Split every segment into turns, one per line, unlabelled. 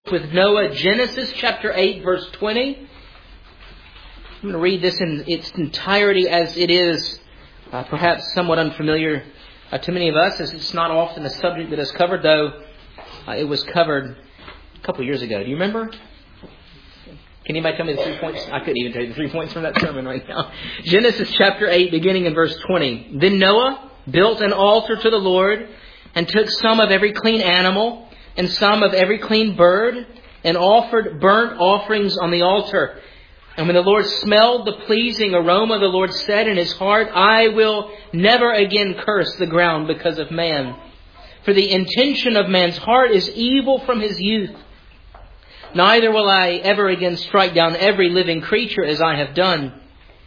with Noah, Genesis chapter 8, verse 20. I'm going to read this in its entirety as it is, perhaps somewhat unfamiliar to many of us, as it's not often a subject that is covered, though it was covered a couple of years ago. Do you remember? Can anybody tell me the 3 points? I couldn't even tell you the 3 points from that sermon right now. Genesis chapter 8, beginning in verse 20. Then Noah built an altar to the Lord and took some of every clean animal and some of every clean bird, and offered burnt offerings on the altar. And when the Lord smelled the pleasing aroma, the Lord said in his heart, I will never again curse the ground because of man. For the intention of man's heart is evil from his youth. Neither will I ever again strike down every living creature as I have done.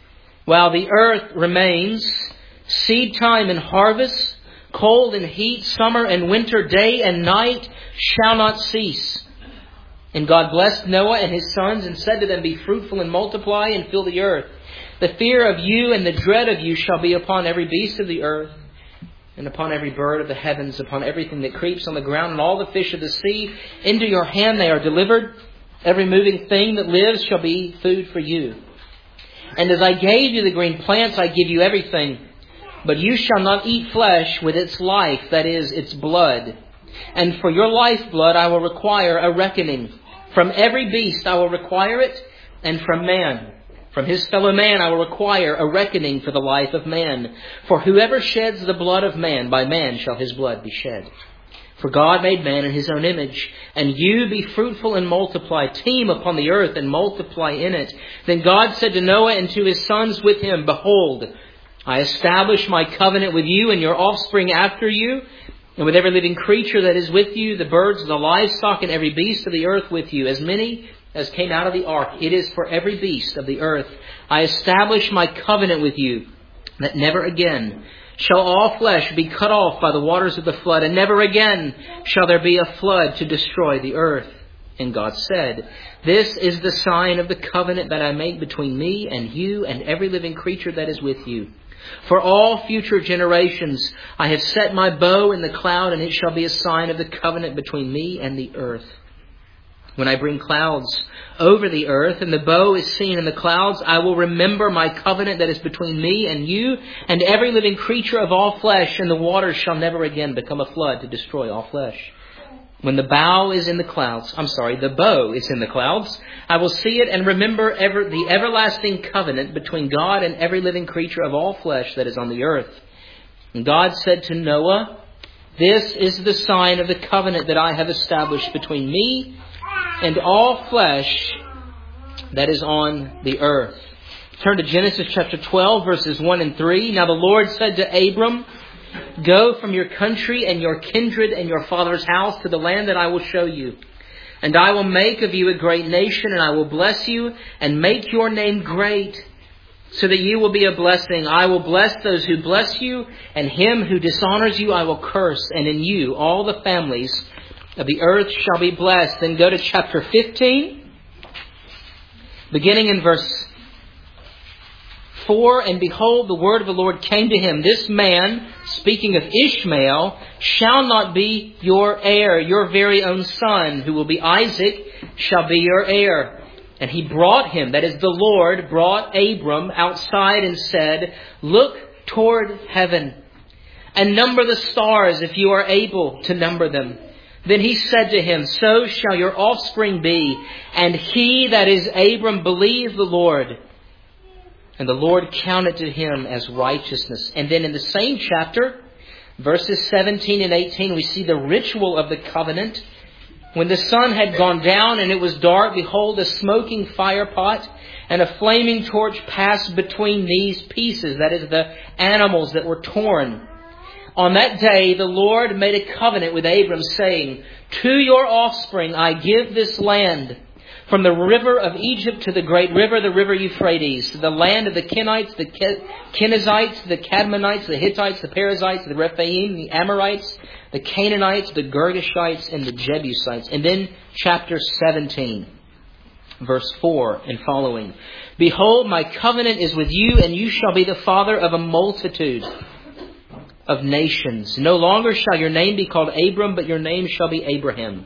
While the earth remains, seed time and harvest, cold and heat, summer and winter, day and night shall not cease. And God blessed Noah and his sons and said to them, Be fruitful and multiply and fill the earth. The fear of you and the dread of you shall be upon every beast of the earth, and upon every bird of the heavens, upon everything that creeps on the ground, and all the fish of the sea. Into your hand they are delivered. Every moving thing that lives shall be food for you. And as I gave you the green plants, I give you everything. But you shall not eat flesh with its life, that is, its blood. And for your lifeblood I will require a reckoning. From every beast I will require it, and from man. From his fellow man I will require a reckoning for the life of man. For whoever sheds the blood of man, by man shall his blood be shed. For God made man in his own image. And you be fruitful and multiply, teem upon the earth and multiply in it. Then God said to Noah and to his sons with him, Behold, I establish my covenant with you and your offspring after you, and with every living creature that is with you, the birds, the livestock, and every beast of the earth with you, as many as came out of the ark. It is for every beast of the earth. I establish my covenant with you, that never again shall all flesh be cut off by the waters of the flood, and never again shall there be a flood to destroy the earth. And God said, This is the sign of the covenant that I make between me and you and every living creature that is with you. For all future generations I have set my bow in the cloud, and it shall be a sign of the covenant between me and the earth. When I bring clouds over the earth, and the bow is seen in the clouds, I will remember my covenant that is between me and you and every living creature of all flesh, and the waters shall never again become a flood to destroy all flesh. When the bow is in the clouds, the bow is in the clouds, I will see it and remember the everlasting covenant between God and every living creature of all flesh that is on the earth. And God said to Noah, This is the sign of the covenant that I have established between me and all flesh that is on the earth. Turn to Genesis chapter 12, verses 1 and 3. Now the Lord said to Abram, Go from your country and your kindred and your father's house to the land that I will show you. And I will make of you a great nation, and I will bless you and make your name great, so that you will be a blessing. I will bless those who bless you, and him who dishonors you I will curse. And in you all the families of the earth shall be blessed. Then go to chapter 15, beginning in verse 4, and behold, the word of the Lord came to him. This man, speaking of Ishmael, shall not be your heir. Your very own son, who will be Isaac, shall be your heir. And he brought him, that is the Lord, brought Abram outside and said, Look toward heaven and number the stars if you are able to number them. Then he said to him, So shall your offspring be. And he, that is Abram, believed the Lord, and the Lord counted to him as righteousness. And then in the same chapter, verses 17 and 18, we see the ritual of the covenant. When the sun had gone down and it was dark, behold, a smoking fire pot and a flaming torch passed between these pieces, that is, the animals that were torn. On that day, the Lord made a covenant with Abram, saying, To your offspring I give this land, from the river of Egypt to the great river, the river Euphrates, to the land of the Kenites, the Kenizzites, the Cadmonites, the Hittites, the Perizzites, the Rephaim, the Amorites, the Canaanites, the Girgashites, and the Jebusites. And then chapter 17, verse 4 and following. Behold, my covenant is with you, and you shall be the father of a multitude of nations. No longer shall your name be called Abram, but your name shall be Abraham.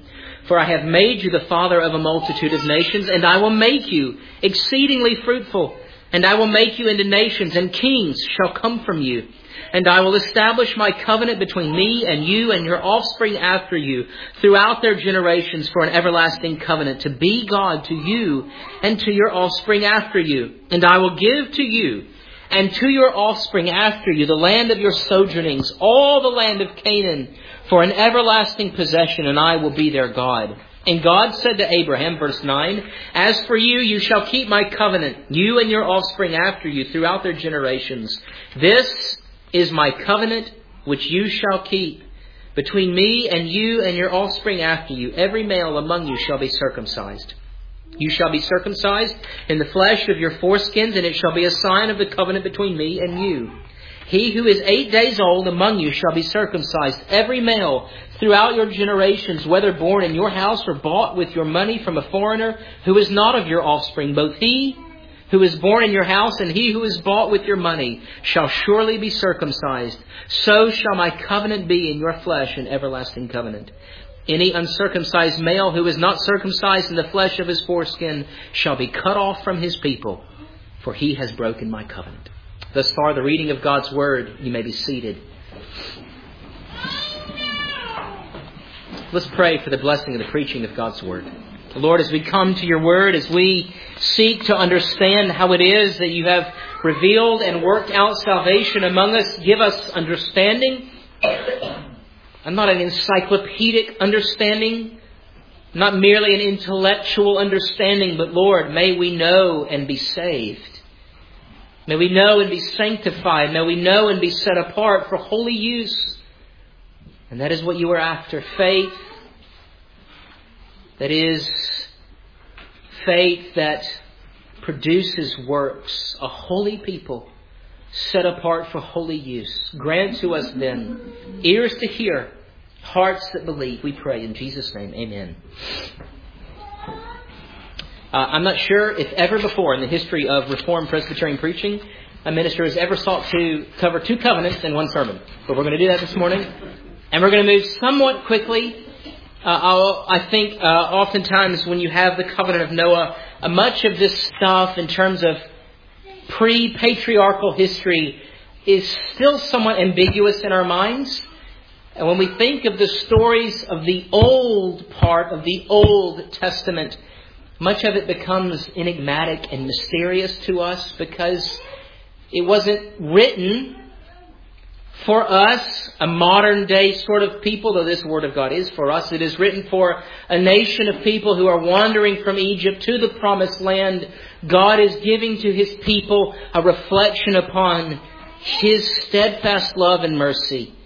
For I have made you the father of a multitude of nations, and I will make you exceedingly fruitful. And I will make you into nations, and kings shall come from you. And I will establish my covenant between me and you and your offspring after you throughout their generations for an everlasting covenant, to be God to you and to your offspring after you. And I will give to you and to your offspring after you the land of your sojournings, all the land of Canaan, for an everlasting possession, and I will be their God. And God said to Abraham, verse 9, As for you, you shall keep my covenant, you and your offspring after you throughout their generations. This is my covenant which you shall keep. Between me and you and your offspring after you, every male among you shall be circumcised. You shall be circumcised in the flesh of your foreskins, and it shall be a sign of the covenant between me and you. He who is 8 days old among you shall be circumcised, every male throughout your generations, whether born in your house or bought with your money from a foreigner who is not of your offspring. Both he who is born in your house and he who is bought with your money shall surely be circumcised. So shall my covenant be in your flesh, an everlasting covenant. Any uncircumcised male who is not circumcised in the flesh of his foreskin shall be cut off from his people, for he has broken my covenant. Thus far, the reading of God's Word. You may be seated. Let's pray for the blessing of the preaching of God's Word. Lord, as we come to your Word, as we seek to understand how it is that you have revealed and worked out salvation among us, give us understanding. And not an encyclopedic understanding, not merely an intellectual understanding, but Lord, may we know and be saved. May we know and be sanctified. May we know and be set apart for holy use. And that is what you are after. Faith. That is faith that produces works. A holy people set apart for holy use. Grant to us then ears to hear, hearts that believe. We pray in Jesus' name. Amen. I'm not sure if ever before in the history of Reformed Presbyterian preaching, a minister has ever sought to cover two covenants in one sermon. But we're going to do that this morning. And we're going to move somewhat quickly. I think oftentimes when you have the covenant of Noah, much of this stuff in terms of pre-patriarchal history is still somewhat ambiguous in our minds. And when we think of the stories of the old part of the Old Testament, much of it becomes enigmatic and mysterious to us because it wasn't written for us, a modern day sort of people, though this Word of God is for us. It is written for a nation of people who are wandering from Egypt to the Promised Land. God is giving to His people a reflection upon His steadfast love and mercy.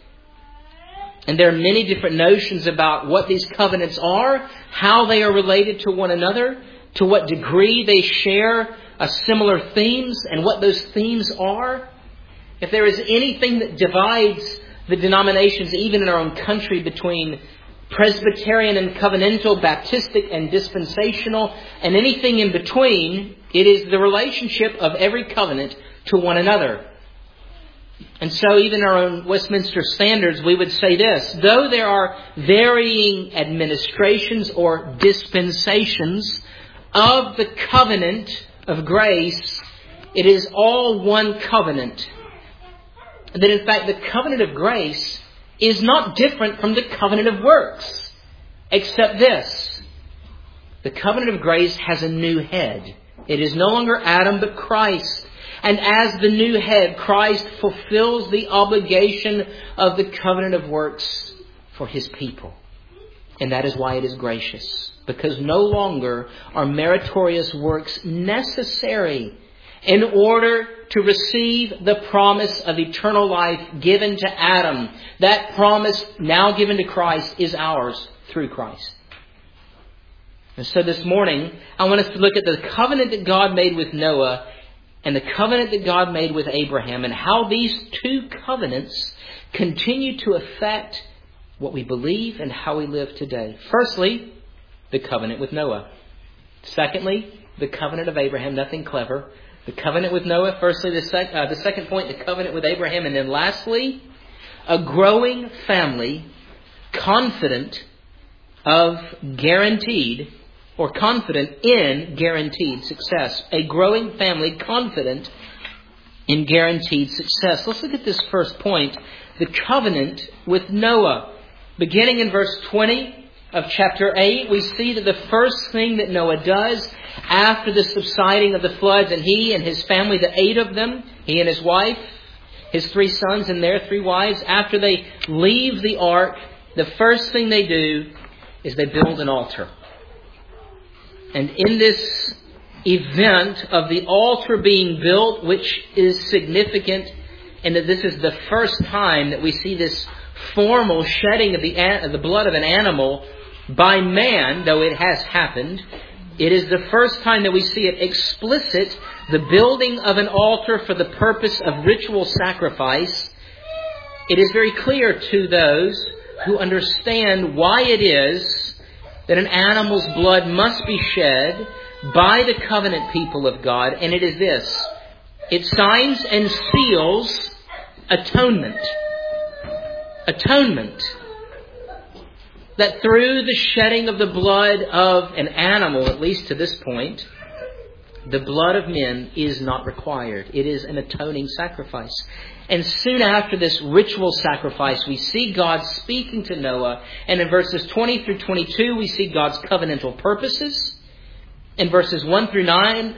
And there are many different notions about what these covenants are, how they are related to one another, to what degree they share similar themes, and what those themes are. If there is anything that divides the denominations, even in our own country, between Presbyterian and covenantal, Baptistic and dispensational, and anything in between, it is the relationship of every covenant to one another. And so even our own Westminster Standards, we would say this: though there are varying administrations or dispensations of the covenant of grace, it is all one covenant. And that in fact the covenant of grace is not different from the covenant of works, except this: the covenant of grace has a new head. It is no longer Adam but Christ. And as the new head, Christ fulfills the obligation of the covenant of works for His people. And that is why it is gracious. Because no longer are meritorious works necessary in order to receive the promise of eternal life given to Adam. That promise now given to Christ is ours through Christ. And so this morning, I want us to look at the covenant that God made with Noah and the covenant that God made with Abraham, and how these two covenants continue to affect what we believe and how we live today. Firstly, the covenant with Noah. Secondly, the covenant of Abraham. Nothing clever. The covenant with Noah. Firstly, the second point, the covenant with Abraham. And then lastly, a growing family confident of guaranteed or confident in guaranteed success. A growing family confident in guaranteed success. Let's look at this first point, the covenant with Noah. Beginning in verse 20 of chapter 8, we see that the first thing that Noah does after the subsiding of the floods, and he and his family, the 8 of them, he and his wife, his 3 sons and their 3 wives, after they leave the ark, the first thing they do is they build an altar. And in this event of the altar being built, which is significant in that this is the first time that we see this formal shedding of the blood of an animal by man, though it has happened. It is the first time that we see it explicit, the building of an altar for the purpose of ritual sacrifice. It is very clear to those who understand why it is that an animal's blood must be shed by the covenant people of God, and it is this. It signs and seals atonement. Atonement. That through the shedding of the blood of an animal, at least to this point, the blood of men is not required. It is an atoning sacrifice. And soon after this ritual sacrifice, we see God speaking to Noah. And in verses 20 through 22, we see God's covenantal purposes. In verses 1 through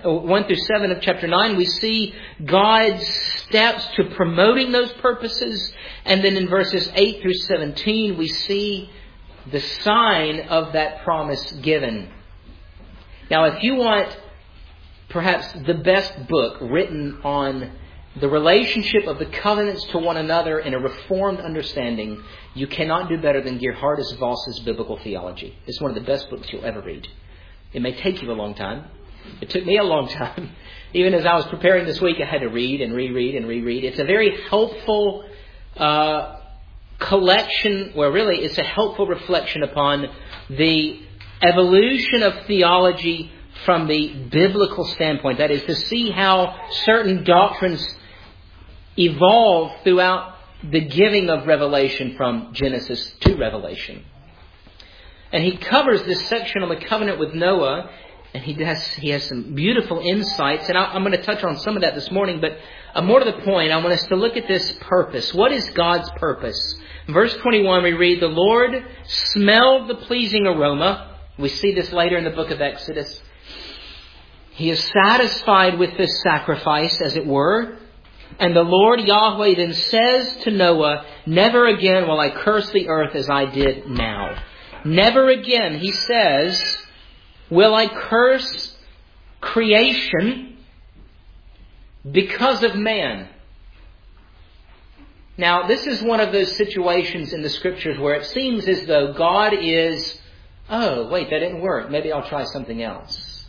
7 of chapter 9, we see God's steps to promoting those purposes. And then in verses 8 through 17, we see the sign of that promise given. Now, if you want perhaps the best book written on the relationship of the covenants to one another in a reformed understanding, you cannot do better than Geerhardus Voss's Biblical Theology. It's one of the best books you'll ever read. It may take you a long time. It took me a long time. Even as I was preparing this week, I had to read and reread and reread. It's a very helpful collection, where really it's a helpful reflection upon the evolution of theology from the biblical standpoint. That is, to see how certain doctrines evolve throughout the giving of revelation from Genesis to Revelation. And he covers this section on the covenant with Noah, and he has some beautiful insights. And I'm going to touch on some of that this morning, but more to the point, I want us to look at this purpose. What is God's purpose? In verse 21, we read, "The Lord smelled the pleasing aroma." We see this later in the book of Exodus. He is satisfied with this sacrifice, as it were. And the Lord Yahweh then says to Noah, "Never again will I curse the earth as I did now." Never again, he says, will I curse creation because of man. Now, this is one of those situations in the Scriptures where it seems as though God is, oh, wait, that didn't work. Maybe I'll try something else.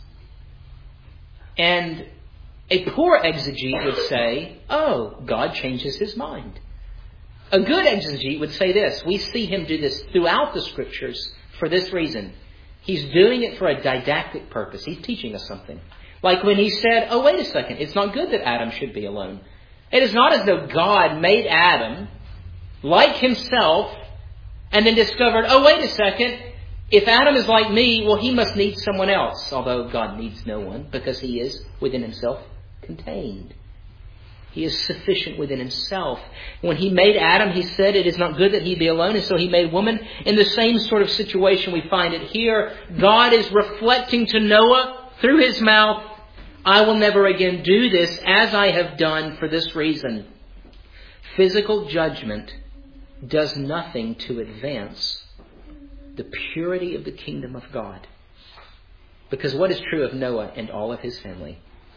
And a poor exegete would say, oh, God changes his mind. A good exegete would say this. We see him do this throughout the Scriptures for this reason. He's doing it for a didactic purpose. He's teaching us something. Like when he said, oh, wait a second, it's not good that Adam should be alone. It is not as though God made Adam like himself and then discovered, oh, wait a second, if Adam is like me, well, he must need someone else. Although God needs no one because he is within himself contained. He is sufficient within himself. When he made Adam, he said it is not good that he be alone. And so he made woman. In the same sort of situation we find it here. God is reflecting to Noah through his mouth, I will never again do this as I have done for this reason. Physical judgment does nothing to advance the purity of the kingdom of God. Because what is true of Noah and all of his family?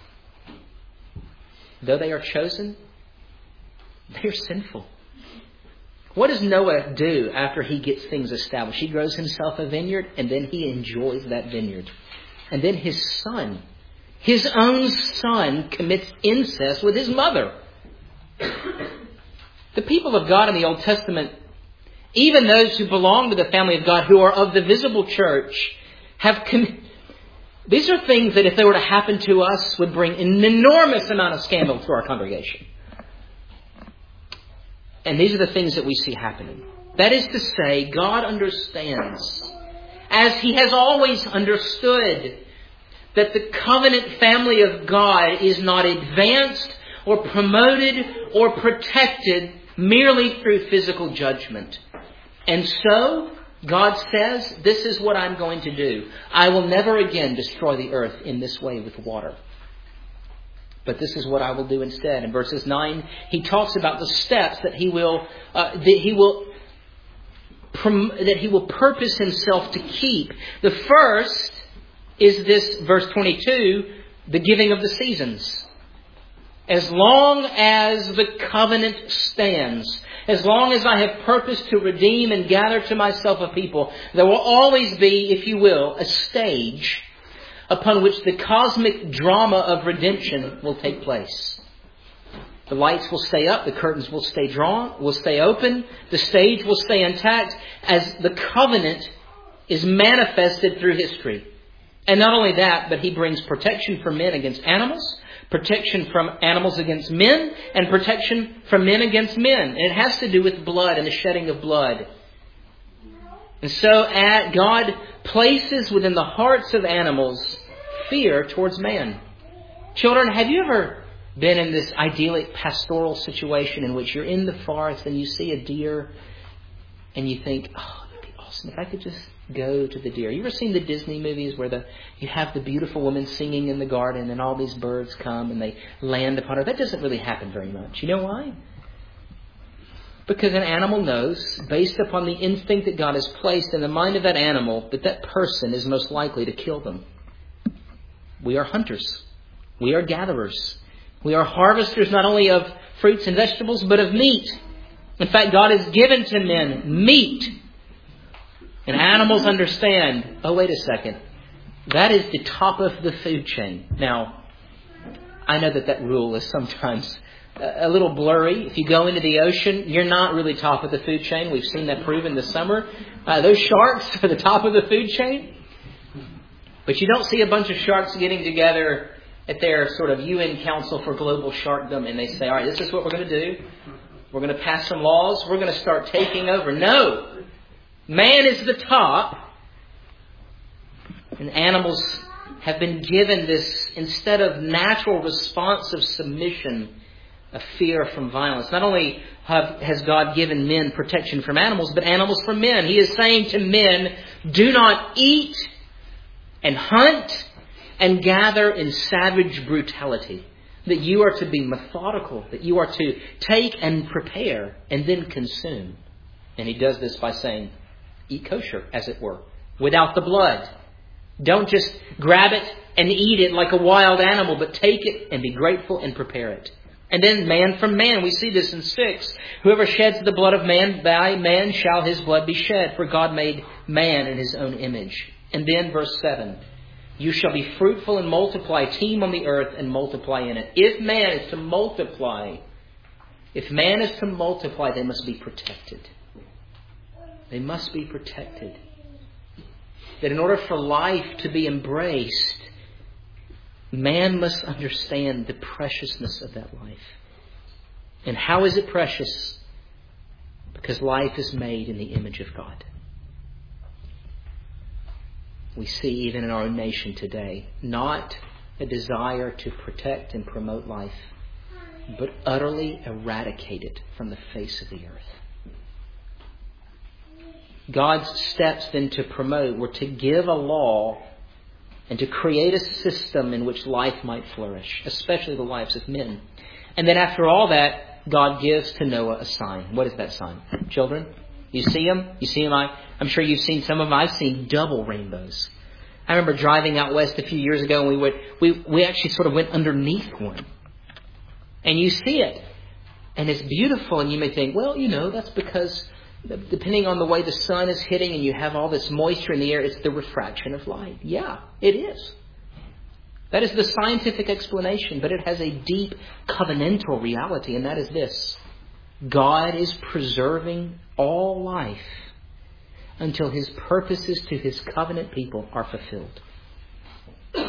Though they are chosen, they are sinful. What does Noah do after he gets things established? He grows himself a vineyard and then he enjoys that vineyard. And then his son, his own son, commits incest with his mother. The people of God in the Old Testament, even those who belong to the family of God, who are of the visible church, these are things that if they were to happen to us would bring an enormous amount of scandal to our congregation. And these are the things that we see happening. That is to say, God understands as He has always understood that the covenant family of God is not advanced or promoted or protected merely through physical judgment. And so, God says, this is what I'm going to do. I will never again destroy the earth in this way with water. But this is what I will do instead. In verses 9, He talks about the steps that He will purpose Himself to keep. The first is this, verse 22, the giving of the seasons. As long as the covenant stands, as long as I have purpose to redeem and gather to myself a people, there will always be, if you will, a stage upon which the cosmic drama of redemption will take place. The lights will stay up, the curtains will stay drawn, will stay open, the stage will stay intact as the covenant is manifested through history. And not only that, but He brings protection for men against animals, protection from animals against men, and protection from men against men. And it has to do with blood and the shedding of blood. And so God places within the hearts of animals fear towards man. Children, have you ever been in this idyllic pastoral situation in which you're in the forest and you see a deer and you think, oh, it'd be awesome if I could just go to the deer. You ever seen the Disney movies where you have the beautiful woman singing in the garden and all these birds come and they land upon her? That doesn't really happen very much. You know why? Because an animal knows, based upon the instinct that God has placed in the mind of that animal, that that person is most likely to kill them. We are hunters. We are gatherers. We are harvesters not only of fruits and vegetables, but of meat. In fact, God has given to men meat. And animals understand, oh, wait a second, that is the top of the food chain. Now, I know that rule is sometimes a little blurry. If you go into the ocean, you're not really top of the food chain. We've seen that proven this summer. Those sharks are the top of the food chain. But you don't see a bunch of sharks getting together at their sort of UN Council for Global Sharkdom and they say, all right, this is what we're going to do. We're going to pass some laws. We're going to start taking over. No! Man is the top. And animals have been given this, instead of natural response of submission, a fear from violence. Not only has God given men protection from animals, but animals from men. He is saying to men, do not eat and hunt and gather in savage brutality. That you are to be methodical, that you are to take and prepare and then consume. And He does this by saying, eat kosher, as it were, without the blood. Don't just grab it and eat it like a wild animal, but take it and be grateful and prepare it. And then man from man, we see this in 6. Whoever sheds the blood of man, by man shall his blood be shed, for God made man in His own image. And then verse 7. You shall be fruitful and multiply, teem on the earth and multiply in it. If man is to multiply, they must be protected. They must be protected. That in order for life to be embraced, man must understand the preciousness of that life. And how is it precious? Because life is made in the image of God. We see even in our own nation today, not a desire to protect and promote life, but utterly eradicate it from the face of the earth. God's steps then to promote were to give a law and to create a system in which life might flourish, especially the lives of men. And then after all that, God gives to Noah a sign. What is that sign? Children, you see them? You see them? I'm sure you've seen some of them. I've seen double rainbows. I remember driving out west a few years ago and we actually sort of went underneath one. And you see it. And it's beautiful. And you may think, well, that's because depending on the way the sun is hitting and you have all this moisture in the air, it's the refraction of light. Yeah, it is. That is the scientific explanation, but it has a deep covenantal reality, and that is this. God is preserving all life until His purposes to His covenant people are fulfilled.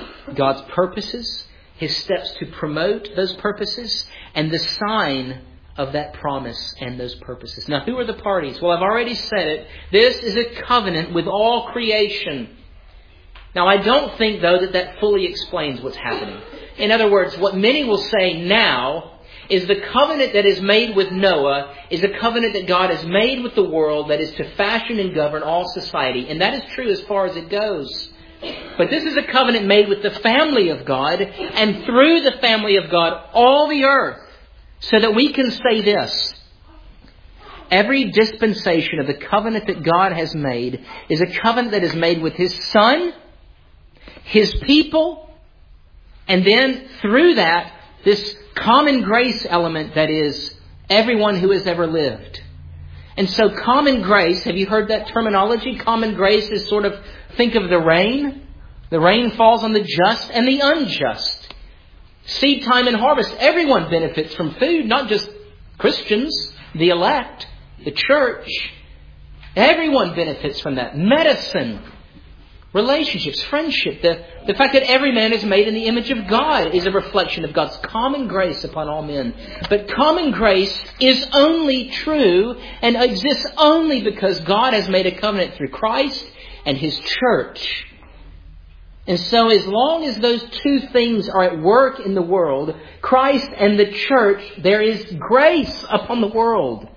God's purposes, His steps to promote those purposes, and the sign of that promise and those purposes. Now, who are the parties? Well, I've already said it. This is a covenant with all creation. Now, I don't think, though, that fully explains what's happening. In other words, what many will say now is the covenant that is made with Noah is a covenant that God has made with the world that is to fashion and govern all society. And that is true as far as it goes. But this is a covenant made with the family of God and through the family of God, all the earth. So that we can say this: every dispensation of the covenant that God has made is a covenant that is made with His Son, His people, and then through that, this common grace element that is everyone who has ever lived. And so common grace, have you heard that terminology? Common grace is sort of, think of the rain. The rain falls on the just and the unjust. Seed time and harvest, everyone benefits from food, not just Christians, the elect, the church. Everyone benefits from that. Medicine, relationships, friendship. The fact that every man is made in the image of God is a reflection of God's common grace upon all men. But common grace is only true and exists only because God has made a covenant through Christ and His church. And so as long as those two things are at work in the world, Christ and the church, there is grace upon the world.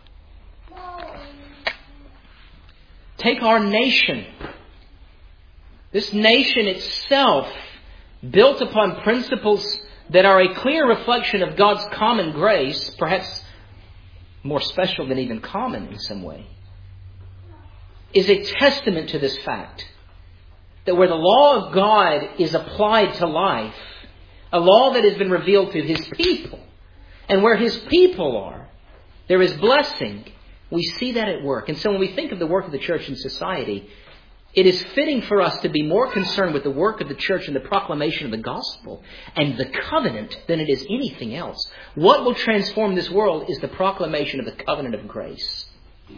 Take our nation. This nation itself, built upon principles that are a clear reflection of God's common grace, perhaps more special than even common in some way, is a testament to this fact. That where the law of God is applied to life, a law that has been revealed to His people, and where His people are, there is blessing. We see that at work. And so when we think of the work of the church in society, it is fitting for us to be more concerned with the work of the church and the proclamation of the gospel and the covenant than it is anything else. What will transform this world is the proclamation of the covenant of grace.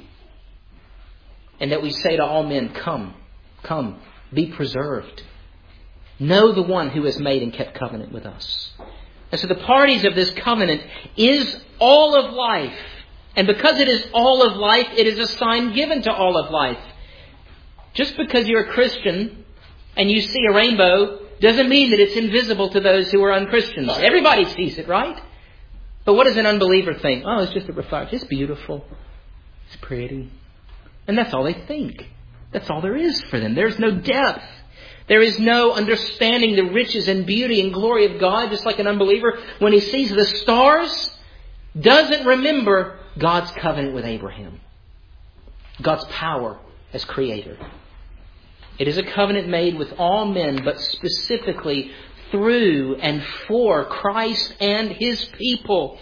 And that we say to all men, come, come. Be preserved. Know the one who has made and kept covenant with us. And so the parties of this covenant is all of life. And because it is all of life, it is a sign given to all of life. Just because you're a Christian and you see a rainbow doesn't mean that it's invisible to those who are unchristians. Everybody sees it, right? But what does an unbeliever think? Oh, it's just a reflection. It's beautiful. It's pretty. And that's all they think. That's all there is for them. There's no depth. There is no understanding the riches and beauty and glory of God. Just like an unbeliever, when he sees the stars, doesn't remember God's covenant with Abraham. God's power as creator. It is a covenant made with all men, but specifically through and for Christ and His people.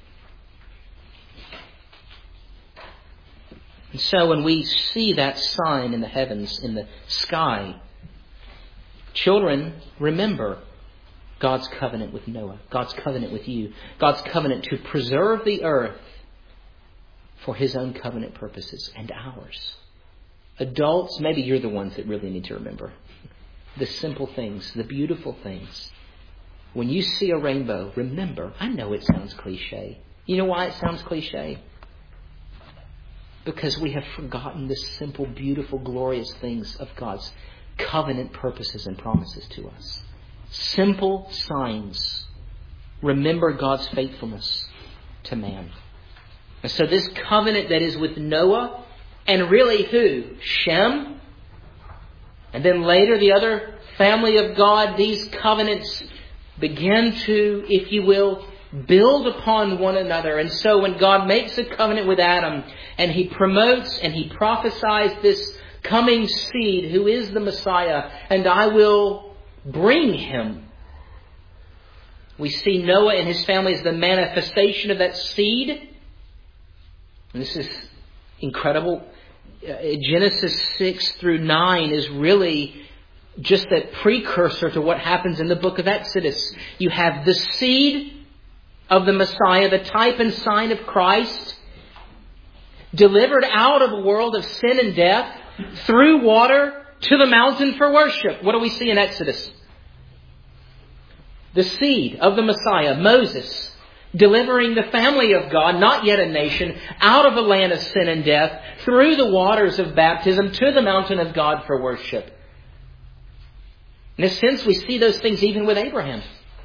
And so when we see that sign in the heavens, in the sky, children, remember God's covenant with Noah, God's covenant with you, God's covenant to preserve the earth for His own covenant purposes and ours. Adults, maybe you're the ones that really need to remember the simple things, the beautiful things. When you see a rainbow, remember, I know it sounds cliche. You know why it sounds cliche? Because we have forgotten the simple, beautiful, glorious things of God's covenant purposes and promises to us. Simple signs. Remember God's faithfulness to man. And so this covenant that is with Noah, and really who? Shem. And then later the other family of God, these covenants begin to, if you will, build upon one another. And so when God makes a covenant with Adam and He promotes and He prophesies this coming seed who is the Messiah, and I will bring him. We see Noah and his family as the manifestation of that seed. And this is incredible. Genesis 6 through 9 is really just that precursor to what happens in the book of Exodus. You have the seed of the Messiah, the type and sign of Christ, delivered out of a world of sin and death through water to the mountain for worship. What do we see in Exodus? The seed of the Messiah, Moses, delivering the family of God, not yet a nation, out of a land of sin and death, through the waters of baptism to the mountain of God for worship. In a sense, we see those things even with Abraham.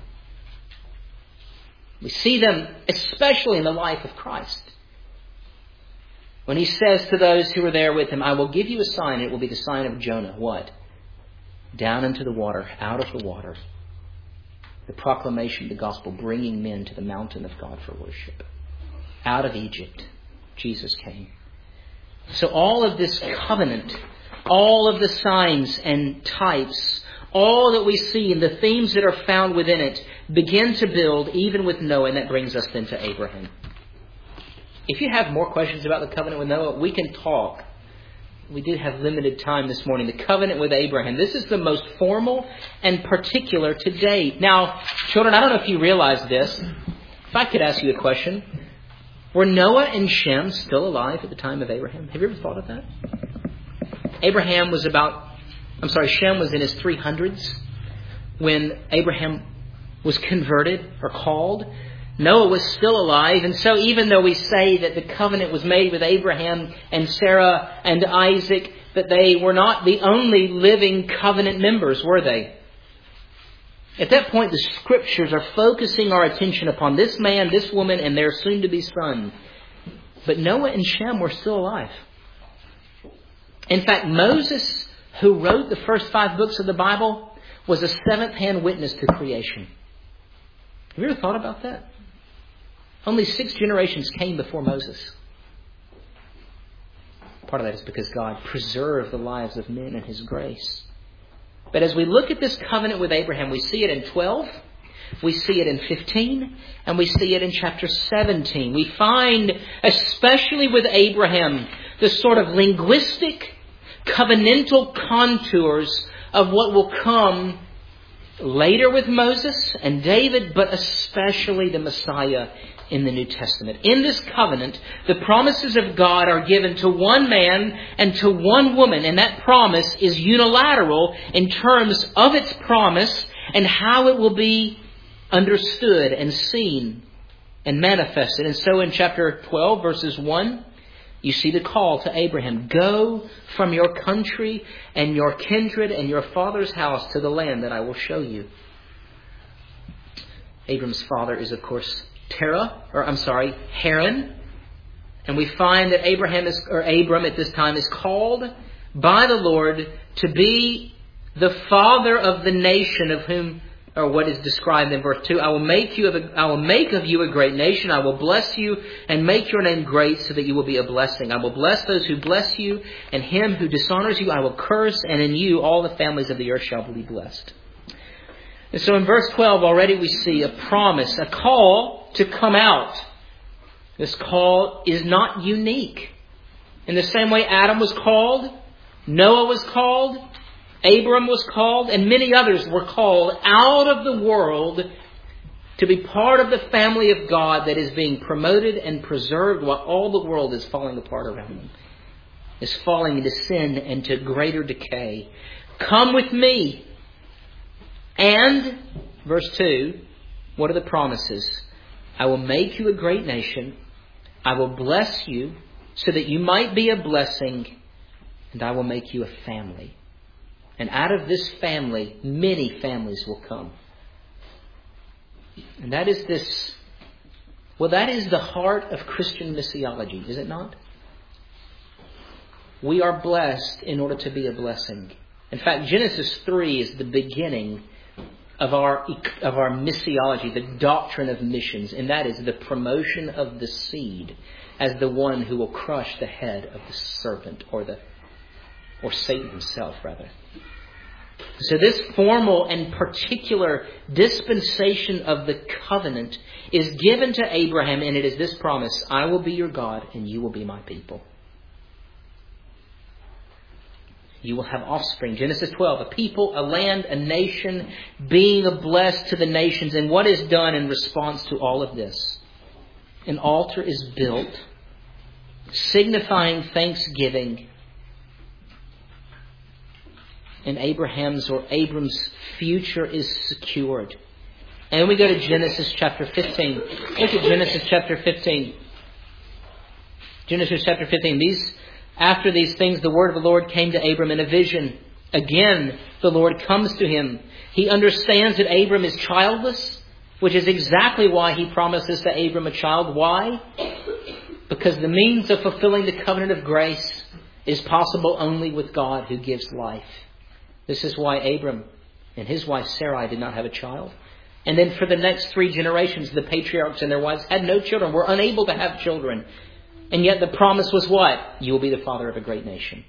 We see them especially in the life of Christ. When he says to those who are there with him, I will give you a sign. It will be the sign of Jonah. What? Down into the water, out of the water. The proclamation of the gospel, bringing men to the mountain of God for worship. Out of Egypt, Jesus came. So all of this covenant, all of the signs and types, all that we see and the themes that are found within it begin to build even with Noah, and that brings us then to Abraham. If you have more questions about the covenant with Noah, we can talk. We do have limited time this morning. The covenant with Abraham. This is the most formal and particular to date. Now, children, I don't know if you realize this. If I could ask you a question. Were Noah and Shem still alive at the time of Abraham? Have you ever thought of that? Shem was in his 300s when Abraham was converted or called. Noah was still alive, and so even though we say that the covenant was made with Abraham and Sarah and Isaac, that they were not the only living covenant members, were they? At that point, the Scriptures are focusing our attention upon this man, this woman, and their soon-to-be son. But Noah and Shem were still alive. In fact, Moses, who wrote the first 5 books of the Bible, was a seventh-hand witness to creation. Have you ever thought about that? Only 6 generations came before Moses. Part of that is because God preserved the lives of men in His grace. But as we look at this covenant with Abraham, we see it in 12, we see it in 15, and we see it in chapter 17. We find, especially with Abraham, the sort of linguistic, covenantal contours of what will come later with Moses and David, but especially the Messiah in the New Testament. In this covenant, the promises of God are given to one man and to one woman, and that promise is unilateral in terms of its promise and how it will be understood and seen and manifested. And so in chapter 12, verses 1, you see the call to Abraham. Go from your country and your kindred and your father's house to the land that I will show you. Abram's father is, of course, Haran. And we find that Abram at this time is called by the Lord to be the father of the nation of whom, or what is described in verse 2, I will make of you a great nation. I will bless you and make your name great so that you will be a blessing. I will bless those who bless you, and him who dishonors you I will curse, and in you all the families of the earth shall be blessed. And so in verse 12 already we see a promise, a call to come out. This call is not unique. In the same way Adam was called, Noah was called, Abram was called, and many others were called out of the world to be part of the family of God that is being promoted and preserved while all the world is falling apart around them, is falling into sin and to greater decay. Come with me. And, verse 2, what are the promises? I will make you a great nation. I will bless you so that you might be a blessing, and I will make you a family. And out of this family, many families will come. And that is that is the heart of Christian missiology, is it not? We are blessed in order to be a blessing. In fact, Genesis 3 is the beginning of our missiology, the doctrine of missions, and that is the promotion of the seed as the one who will crush the head of the serpent, or Satan himself, rather. So this formal and particular dispensation of the covenant is given to Abraham, and it is this promise: I will be your God, and you will be my people. You will have offspring. Genesis 12, a people, a land, a nation, being a blessed to the nations. And what is done in response to all of this? An altar is built, signifying thanksgiving. And Abram's future is secured. And then we go to Genesis chapter 15. Look at Genesis chapter 15. Genesis chapter 15. After these things, the word of the Lord came to Abram in a vision. Again, the Lord comes to him. He understands that Abram is childless, which is exactly why he promises to Abram a child. Why? Because the means of fulfilling the covenant of grace is possible only with God who gives life. This is why Abram and his wife Sarai did not have a child. And then for the next 3 generations, the patriarchs and their wives had no children, were unable to have children. And yet the promise was what? You will be the father of a great nation.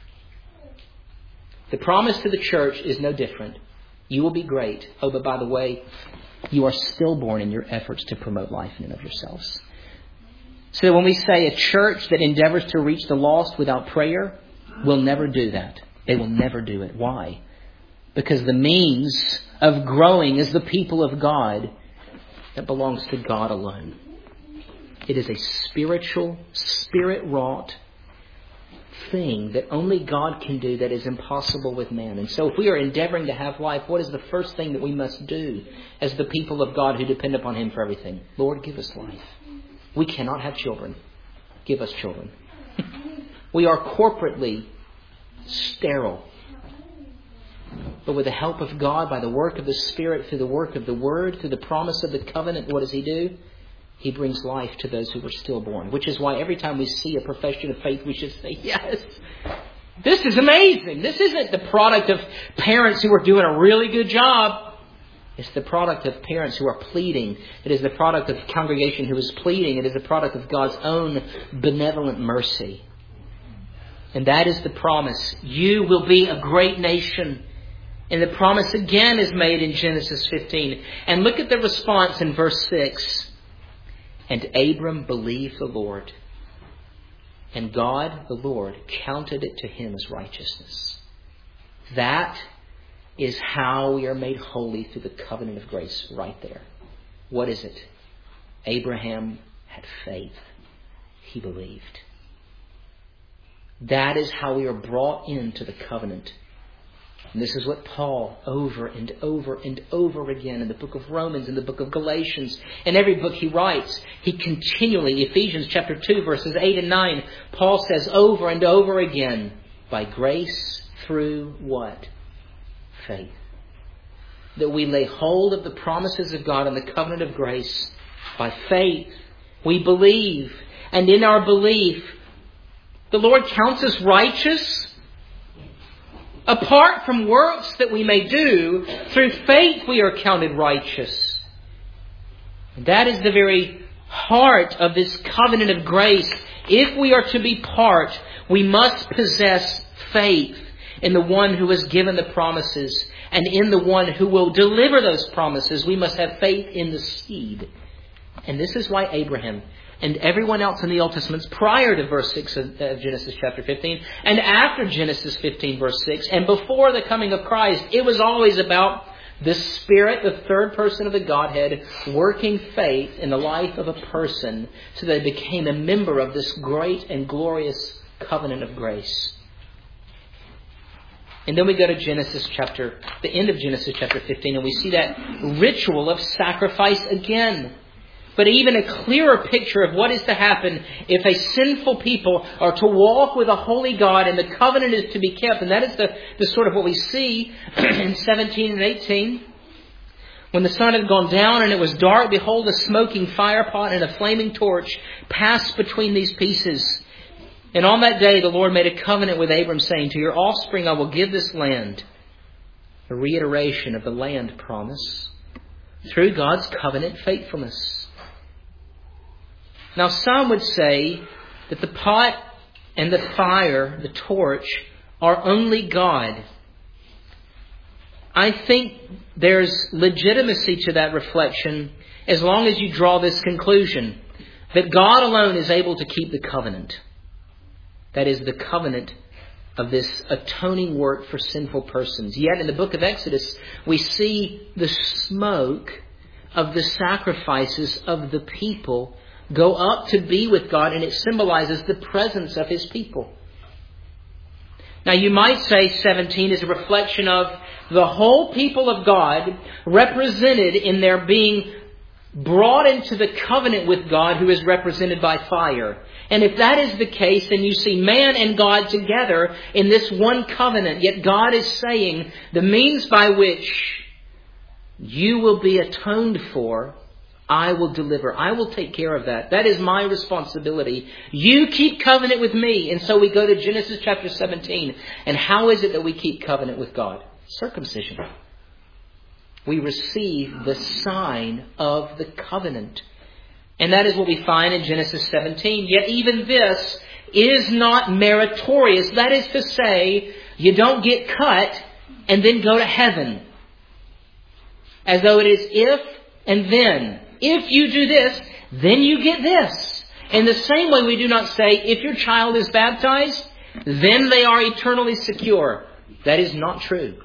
The promise to the church is no different. You will be great. Oh, but by the way, you are stillborn in your efforts to promote life in and of yourselves. So when we say a church that endeavors to reach the lost without prayer will never do that. They will never do it. Why? Because the means of growing is the people of God that belongs to God alone. It is a spiritual, spirit-wrought thing that only God can do that is impossible with man. And so if we are endeavoring to have life, what is the first thing that we must do as the people of God who depend upon Him for everything? Lord, give us life. We cannot have children. Give us children. We are corporately sterile. But with the help of God, by the work of the Spirit, through the work of the Word, through the promise of the covenant, what does He do? He brings life to those who were stillborn. Which is why every time we see a profession of faith, we should say, yes, this is amazing. This isn't the product of parents who are doing a really good job. It's the product of parents who are pleading. It is the product of a congregation who is pleading. It is the product of God's own benevolent mercy. And that is the promise. You will be a great nation. And the promise again is made in Genesis 15. And look at the response in verse 6. And Abram believed the Lord. And God, the Lord, counted it to him as righteousness. That is how we are made holy through the covenant of grace right there. What is it? Abraham had faith. He believed. That is how we are brought into the covenant. And this is what Paul, over and over and over again, in the book of Romans, in the book of Galatians, in every book he writes, he continually, Ephesians chapter 2, verses 8 and 9, Paul says over and over again, by grace through what? Faith. That we lay hold of the promises of God and the covenant of grace by faith. We believe. And in our belief, the Lord counts us righteous. Apart from works that we may do, through faith we are counted righteous. And that is the very heart of this covenant of grace. If we are to be part, we must possess faith in the one who has given the promises and in the one who will deliver those promises. We must have faith in the seed. And this is why Abraham and everyone else in the Old Testament, prior to verse 6 of Genesis chapter 15, and after Genesis 15 verse 6, and before the coming of Christ, it was always about the Spirit, the third person of the Godhead, working faith in the life of a person so that they became a member of this great and glorious covenant of grace. And then we go to the end of Genesis chapter 15, and we see that ritual of sacrifice again. But even a clearer picture of what is to happen if a sinful people are to walk with a holy God and the covenant is to be kept. And that is the sort of what we see in 17 and 18. When the sun had gone down and it was dark, behold, a smoking firepot and a flaming torch passed between these pieces. And on that day the Lord made a covenant with Abram, saying, to your offspring I will give this land. A reiteration of the land promise through God's covenant faithfulness. Now some would say that the pot and the fire, the torch, are only God. I think there's legitimacy to that reflection as long as you draw this conclusion, that God alone is able to keep the covenant. That is the covenant of this atoning work for sinful persons. Yet in the book of Exodus, we see the smoke of the sacrifices of the people go up to be with God, and it symbolizes the presence of His people. Now you might say 17 is a reflection of the whole people of God represented in their being brought into the covenant with God, who is represented by fire. And if that is the case, then you see man and God together in this one covenant. Yet God is saying the means by which you will be atoned for, I will deliver. I will take care of that. That is my responsibility. You keep covenant with me. And so we go to Genesis chapter 17. And how is it that we keep covenant with God? Circumcision. We receive the sign of the covenant. And that is what we find in Genesis 17. Yet even this is not meritorious. That is to say, you don't get cut and then go to heaven. As though it is if and then. If you do this, then you get this. In the same way, we do not say, if your child is baptized, then they are eternally secure. That is not true.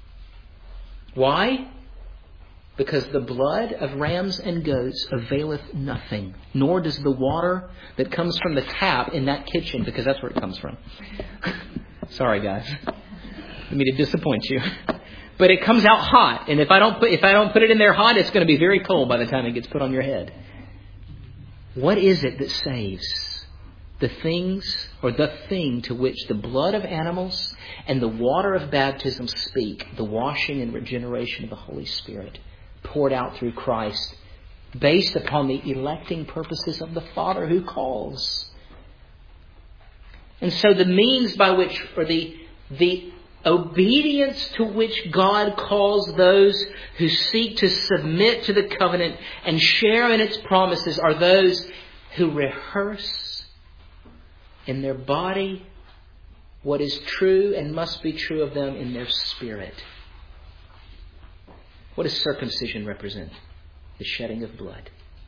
Why? Because the blood of rams and goats availeth nothing, nor does the water that comes from the tap in that kitchen, because that's where it comes from. Sorry, guys. I mean to disappoint you. But it comes out hot, and if I don't put it in there hot, it's going to be very cold by the time it gets put on your head. What is it that saves? The things, or the thing to which the blood of animals and the water of baptism speak, the washing and regeneration of the Holy Spirit, poured out through Christ, based upon the electing purposes of the Father who calls. And so the means by which, or the obedience to which God calls those who seek to submit to the covenant and share in its promises, are those who rehearse in their body what is true and must be true of them in their spirit. What does circumcision represent? The shedding of blood.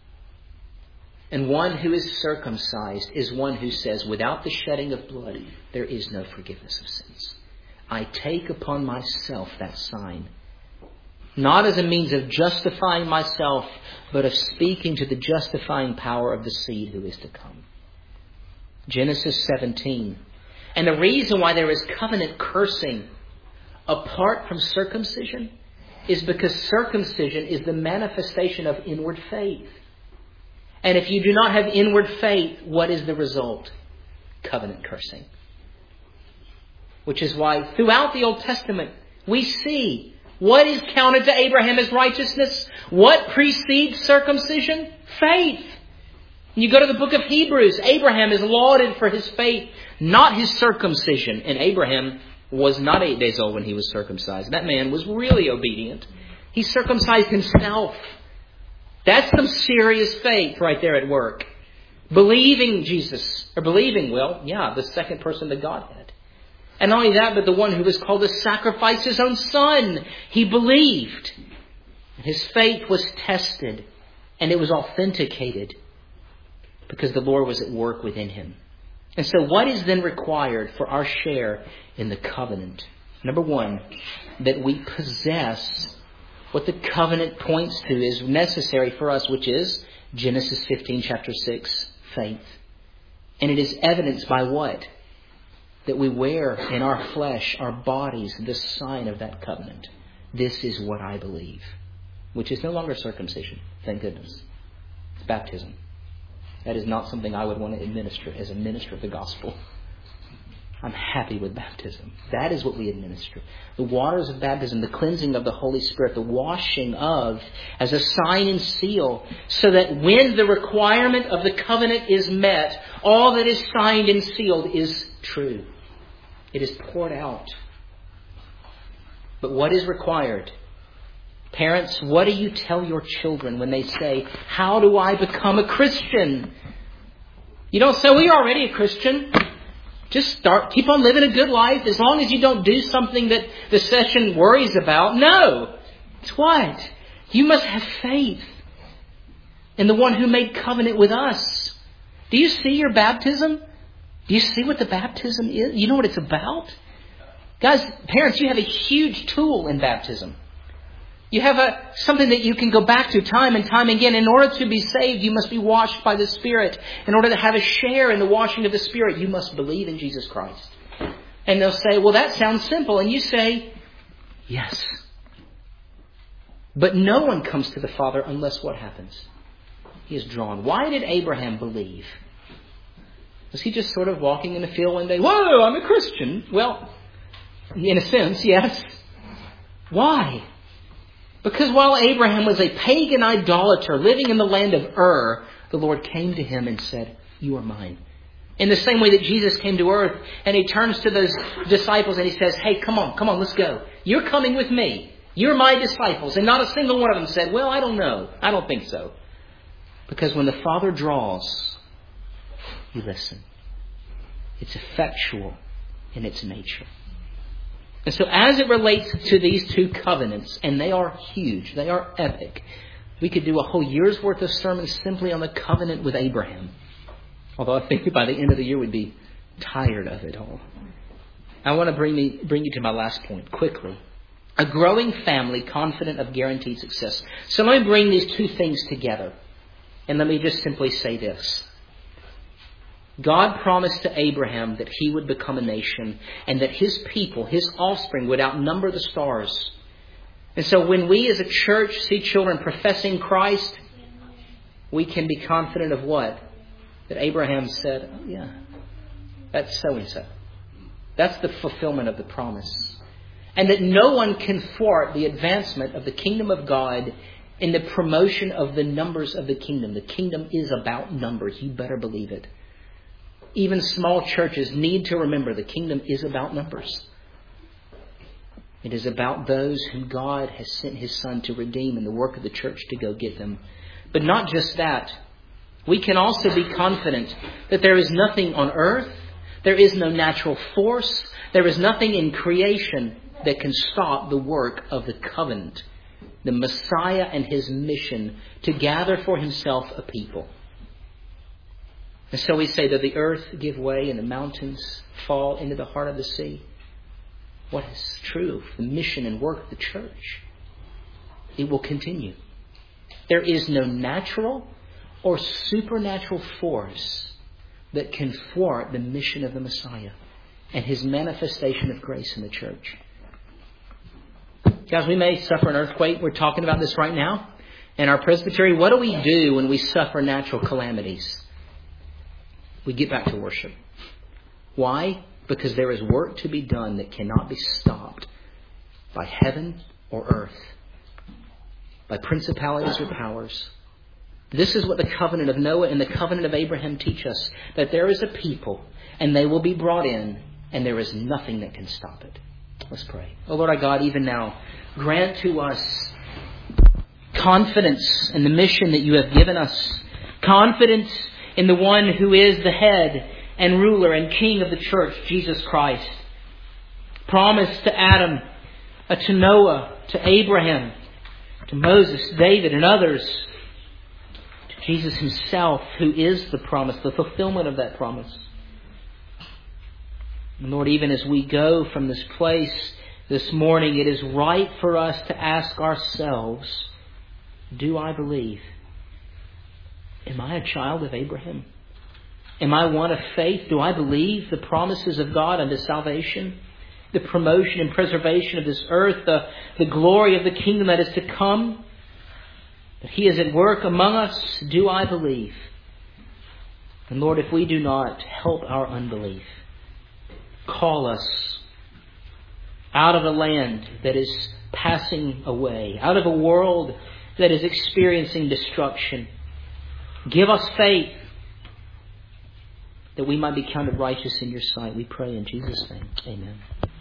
And one who is circumcised is one who says, without the shedding of blood, there is no forgiveness of sins. I take upon myself that sign, not as a means of justifying myself, but of speaking to the justifying power of the seed who is to come. Genesis 17. And the reason why there is covenant cursing apart from circumcision is because circumcision is the manifestation of inward faith. And if you do not have inward faith, what is the result? Covenant cursing. Which is why throughout the Old Testament we see what is counted to Abraham as righteousness. What precedes circumcision? Faith. You go to the book of Hebrews, Abraham is lauded for his faith, not his circumcision. And Abraham was not 8 days old when he was circumcised. That man was really obedient. He circumcised himself. That's some serious faith right there at work. Believing Jesus, or believing, the second person of the Godhead. And not only that, but the one who was called to sacrifice his own son. He believed. His faith was tested, and it was authenticated because the Lord was at work within him. And so what is then required for our share in the covenant? Number one, that we possess what the covenant points to is necessary for us, which is Genesis 15, chapter 6, faith. And it is evidenced by what? That we wear in our flesh, our bodies, the sign of that covenant. This is what I believe. Which is no longer circumcision, thank goodness. It's baptism. That is not something I would want to administer as a minister of the gospel. I'm happy with baptism. That is what we administer. The waters of baptism, the cleansing of the Holy Spirit, the washing of, as a sign and seal, so that when the requirement of the covenant is met, all that is signed and sealed is true. It is poured out. But what is required? Parents, what do you tell your children when they say, how do I become a Christian? You don't say, well, you're already a Christian. Just keep on living a good life as long as you don't do something that the session worries about. No. It's what? You must have faith in the one who made covenant with us. Do you see your baptism? Do you see what the baptism is? You know what it's about? Guys, parents, you have a huge tool in baptism. You have something that you can go back to time and time again. In order to be saved, you must be washed by the Spirit. In order to have a share in the washing of the Spirit, you must believe in Jesus Christ. And they'll say, well, that sounds simple. And you say, yes. But no one comes to the Father unless what happens? He is drawn. Why did Abraham believe? Was he just sort of walking in the field one day? Whoa, I'm a Christian. Well, in a sense, yes. Why? Because while Abraham was a pagan idolater living in the land of Ur, the Lord came to him and said, you are mine. In the same way that Jesus came to earth and He turns to those disciples and He says, hey, come on, let's go. You're coming with me. You're my disciples. And not a single one of them said, well, I don't know. I don't think so. Because when the Father draws, you listen. It's effectual in its nature. And so as it relates to these two covenants, and they are huge, they are epic, we could do a whole year's worth of sermons simply on the covenant with Abraham. Although I think by the end of the year we'd be tired of it all. I want to bring you to my last point quickly. A growing family confident of guaranteed success. So let me bring these two things together. And let me just simply say this. God promised to Abraham that he would become a nation and that his people, his offspring, would outnumber the stars. And so when we as a church see children professing Christ, we can be confident of what? That Abraham said, oh yeah, that's so-and-so. That's the fulfillment of the promise. And that no one can thwart the advancement of the kingdom of God in the promotion of the numbers of the kingdom. The kingdom is about numbers. You better believe it. Even small churches need to remember the kingdom is about numbers. It is about those whom God has sent His Son to redeem and the work of the church to go get them. But not just that. We can also be confident that there is nothing on earth, there is no natural force, there is nothing in creation that can stop the work of the covenant, the Messiah and His mission to gather for Himself a people. And so we say that the earth give way and the mountains fall into the heart of the sea. What is true of the mission and work of the church? It will continue. There is no natural or supernatural force that can thwart the mission of the Messiah and His manifestation of grace in the church. Guys, we may suffer an earthquake. We're talking about this right now. In our presbytery, what do we do when we suffer natural calamities? We get back to worship. Why? Because there is work to be done that cannot be stopped by heaven or earth, by principalities or powers. This is what the covenant of Noah and the covenant of Abraham teach us, that there is a people and they will be brought in and there is nothing that can stop it. Let's pray. Oh Lord our God, even now, grant to us confidence in the mission that You have given us. Confidence in the one who is the head and ruler and king of the church, Jesus Christ. Promise to Adam, to Noah, to Abraham, to Moses, David and others. Jesus Himself, who is the promise, the fulfillment of that promise. And Lord, even as we go from this place this morning, it is right for us to ask ourselves, do I believe? Am I a child of Abraham? Am I one of faith? Do I believe the promises of God unto salvation? The promotion and preservation of this earth, the glory of the kingdom that is to come? That He is at work among us, do I believe? And Lord, if we do not, help our unbelief. Call us out of a land that is passing away, out of a world that is experiencing destruction. Give us faith that we might be counted righteous in Your sight. We pray in Jesus' name. Amen.